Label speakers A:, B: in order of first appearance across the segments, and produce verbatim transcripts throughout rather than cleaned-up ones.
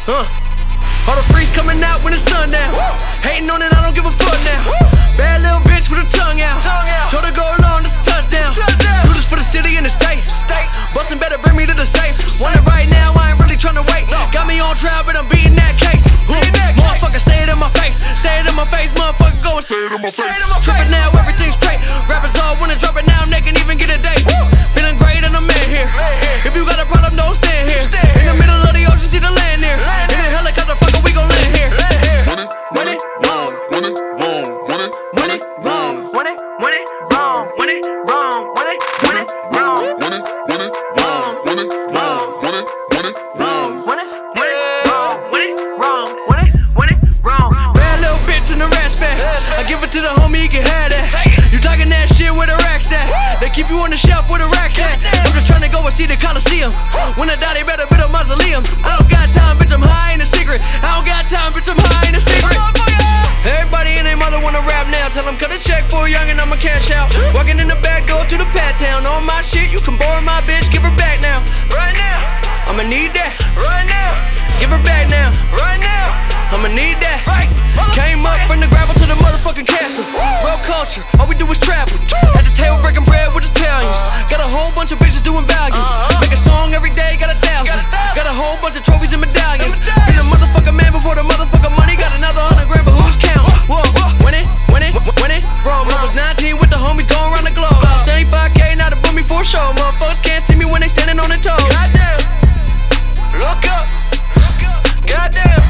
A: Uh. All the freaks coming out when the sun down. Hating on it, I don't give a fuck now. Bad little bitch with her tongue out. Told her go along, this a touchdown. Do this for the city and the state. Bustin' better bring me to the safe. Want it right now, I ain't really tryna wait. Got me on trial, but I'm beating that case. Motherfucker, say it in my face. Say it in my face, motherfucker, go and say it in my face. Trippin' now, everything's straight. Rappers all wanna drop it now, they can even get a date. Feeling great and I'm in here. If you got a problem, don't stand here. In the middle of the ocean, see the land there. In a helicopter, fucker, we gon' land here. Win it wrong, win it wrong, win it, win it wrong, win it, win it wrong, win it wrong, win it, win it wrong, win it, win it wrong, win it wrong, win it, win it wrong, win it, win it wrong, win it wrong, win it, win it wrong. Bad little bitch in the rat bag. I give it to the homie, he can have that. You talking that shit where the racks at? They keep you on the shelf where the racks at. I'm just trying to go and see the Coliseum. When I die, they better build a mausoleum. I don't got time, bitch, I'm high in the secret. I don't got time, bitch, I'm high in the secret. Everybody and their mother wanna rap now. Tell them cut a check for a young and I'ma cash out. Walking in the back door to the Pat Town. On my shit, you can borrow my bitch, give her back now. Right now, I'ma need that. Right now, give her back now. Right now, I'ma need that. Right. Came up from the gravel to the motherfucking castle. Real culture, all we do is travel. At the table breaking bread with Italians. Got a whole bunch of bitches doing volumes. Make a song every day, got a thousand. Got a whole bunch of trophies and medallions. Been a motherfucking man before the motherfucking money. Got another hundred grand, but who's counting? Whoa, win it, win it, win it, wrong. I was nineteen with the homies going around the globe. seventy-five K, now to book me for a show. Motherfuckers can't see me when they standing on their toes. Goddamn, look up, goddamn,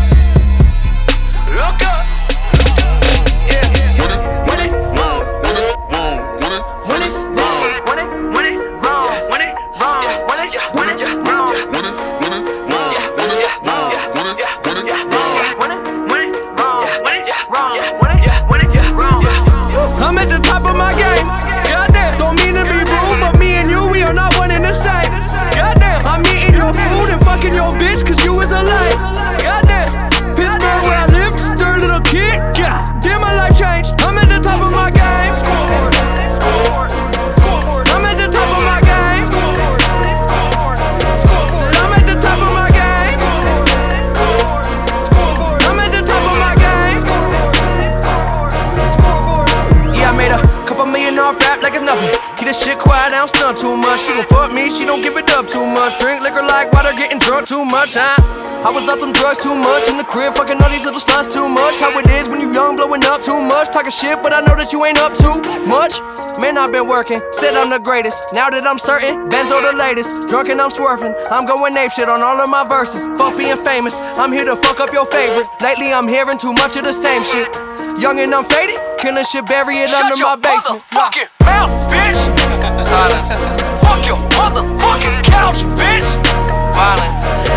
A: look up. Yeah, win it, win it, wrong, win it, wrong, win it, win it, wrong, win it, win it, wrong, win it, wrong, win it, win it, wrong, win it, win it, wrong, win it, wrong, win it, win it, wrong, win it, win it, wrong, win it, wrong, win it, win it, wrong. I'm at the top of my game. Goddamn, don't mean to be rude, but me and you, we are not one and the same. Goddamn, I'm eating your food and fucking your bitch, cause you is a lame. Goddamn, Pittsburgh where I live, just a little kid. God damn, my life changed. I'm at the top of my game. Scoreboard, scoreboard, scoreboard. I'm at the top of my game. Scoreboard, scoreboard. I'm at the top of my game. Scoreboard, scoreboard. I'm at the top of my game. Scoreboard, scoreboard. Yeah, I made a couple million off rap like it's nothing. Keep this shit quiet, I don't stun too much. She gon' fuck me, she don't give it up too much. Drink liquor like water, getting drunk too much, huh? I was up on drugs too much, in the crib fucking all these little sluts too much. How it is when you young, blowing up too much. Talking shit, but I know that you ain't up too much. Man, I've been working, said I'm the greatest. Now that I'm certain, Benzo the latest. Drunk and I'm swerving, I'm going ape shit on all of my verses. Fuck being famous, I'm here to fuck up your favorite. Lately I'm hearing too much of the same shit. Young and I'm faded, killing shit, bury it Shut under my basement.
B: Fuck your mouth, bitch. Silence. Fuck your motherfucking couch, bitch. Violent.